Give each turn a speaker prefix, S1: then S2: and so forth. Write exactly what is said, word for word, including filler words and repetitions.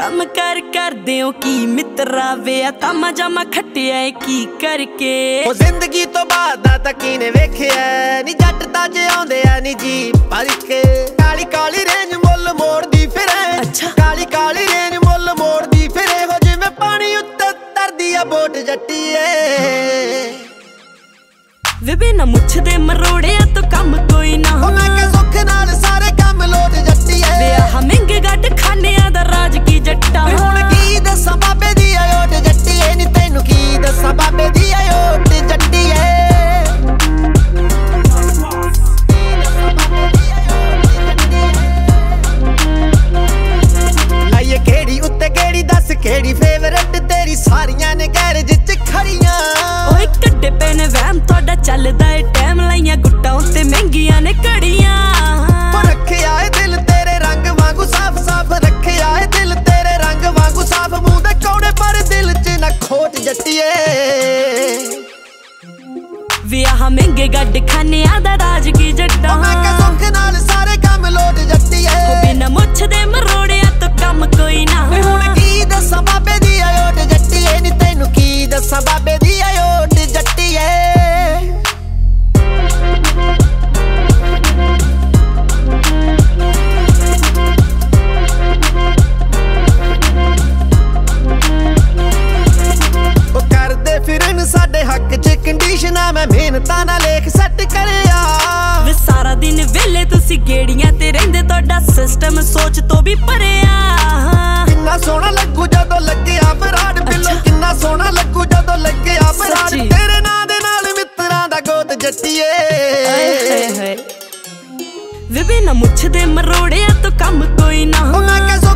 S1: ਕੰਮ ਕਰ ਕਰਦੇ ਹੋ ਕੀ ਮਿੱਤਰਾ ਵੇ ਆ ਤਾਮਾ ਜਾਮਾ ਖੱਟਿਆ ਏ ਕੀ ਕਰਕੇ
S2: ਉਹ ਜ਼ਿੰਦਗੀ ਤੋਂ ਬਾਅਦ ਦਾ ਤਾਂ ਕਿਨੇ ਵੇਖਿਆ ਨੀ ਜੱਟ ਤਾਂ ਜਿਉਂਦੇ ਆ ਨੀ ਜੀ ਪਰ ਕੇ ਕਾਲੀ ਕਾਲੀ ਰੇਂਜ ਮੁੱਲ ਮੋੜਦੀ ਫਿਰੇ
S1: ਅੱਛਾ
S2: ਕਾਲੀ ਕਾਲੀ ਰੇਂਜ ਮੁੱਲ ਮੋੜਦੀ ਫਿਰੇ ਹੋ ਜਿਵੇਂ ਪਾਣੀ ਉੱਤੇ ਤਰਦੀ ਆ ਬੋਟ ਜੱਟੀਏ
S1: ਵੇ ਬਿਨਾ ਮੁੱਛ ਦੇ ਮਰੋੜਿਆ ਤੋਂ ਕੰਮ ਕੋਈ ਨਾ
S2: ਉਹ ਮੈਂ ਕਿ ਸੁੱਖ ਨਾਲ ਸਾਰੇ ਕੰਮ ਲੋਟ ਜੱਟੀਏ
S1: ਵੇ ਆਹ ਮਹਿੰਗੇ ਗੱਡ ਖਾਨਿਆਂ ਦਾ ਰਾਜ ਕੀ ਜੱਟਾਂ
S2: ਵੇ ਹੁਣ ਕੀ ਦੱਸਾਂ ਬਾਬੇ ਦੀ ਆਇਓਟ ਜੱਟੀਏ ਨੀ ਤੈਨੂੰ ਕੀ ਦੱਸਾਂ ਬਾਬੇ ਦੀ ਆਇਓਟ ਜੱਟੀਏ ਲਾਈਏ ਕਿਹੜੀ ਉੱਤੇ ਕਿਹੜੀ ਦੱਸ ਕਿਹੜੀ ਫੇਵਰਟ ਤੇਰੀ ਸਾਰੀਆਂ ਨੇ ਗੈਰੇਜ ਚ ਖੜੀਆਂ
S1: ਓਏ ਕੱਡੇ ਪੈ ਨੇ ਵਹਿਮ ਤੁਹਾਡਾ ਚੱਲਦਾ ਏ ਟਾਈਮ ਲਾਈਆਂ ਗੁੱਟਾਂ ਉੱਤੇ ਮਹਿੰਗੀਆਂ ਨੇ ਘੜੀਆਂ
S2: ਪਰ ਰੱਖਿਆ ਏ ਦਿਲ ਤੇਰੇ ਰੰਗ ਵਾਂਗੂ ਸਾਫ਼ ਸਾਫ਼ ਰੱਖਿਆ ਏ ਦਿਲ ਤੇਰੇ ਰੰਗ ਵਾਂਗੂ ਸਾਫ਼ ਮੂੰਹ ਦੇ ਕੌੜੇ ਪਰ ਦਿਲ ਚ ਨਾ ਖੋਟ ਜੱਟੀਏ
S1: ਵੇ ਆਹ ਮਹਿੰਗੇ ਗੱਡ ਖਾਨਿਆਂ ਦਾ ਰਾਜ ਕੀ ਜੱਟਾਂ
S2: ਮੈਂ ਕਿ ਸੁੱਖ ਨਾਲ ਸਾਰੇ ਕੰਮ ਲੋਟ ਜੱਟੀਏ
S1: ਓ ਬਿਨਾ ਮੁੱਛ ਦੇ ਮਰੋੜਿਆ ਤੋਂ ਕੰਮ ਕੋਈ ਨਾ
S2: ਵੇ ਹੁਣ ਕੀ ਦੱਸਾਂ ਬਾਬੇ ਦੀ ਆਇਓਟ ਜੱਟੀਏ ਨੀ ਤੈਨੂੰ ਕੀ ਦੱਸਾਂ ਬਾਬੇ ਦੀ ਆਇਓਟ ਜੱਟੀਏ ਫਿਰਨ ਸਾਡੇ ਹੱਕ ਚ ਕੰਡੀਸ਼ਨਾਂ ਮੈਂ ਮਿਹਨਤਾਂ ਨਾਲ ਲੇਖ ਸੈੱਟ ਕਰਿਆ
S1: ਵੇ ਸਾਰਾ ਦਿਨ ਵੇਲੇ ਤੁਸੀਂ ਗੇੜੀਆਂ ਤੇ ਰਹਿੰਦੇ ਤੁਹਾਡਾ ਸਿਸਟਮ ਸੋਚ ਤੋਂ ਵੀ ਪਰਿਆ
S2: ਕਿੰਨਾ ਸੋਹਣਾ ਲੱਗੂ ਜਦੋਂ ਲੱਗਿਆ ਬਰਾੜ ਬਿੱਲੋ ਕਿੰਨਾ ਸੋਹਣਾ ਲੱਗੂ ਜਦੋਂ ਲੱਗਿਆ ਬਰਾੜ ਤੇਰੇ ਨਾਂ ਦੇ ਨਾਲ ਮਿੱਤਰਾਂ ਦਾ ਗੋਤ ਜੱਟੀਏ
S1: ਵੇ ਬਿਨਾ ਮੁੱਛ ਦੇ ਮਰੋੜਿਆ ਤੋਂ ਕੰਮ ਕੋਈ ਨਾ
S2: ਉਹ ਮੈਂ ਕਿ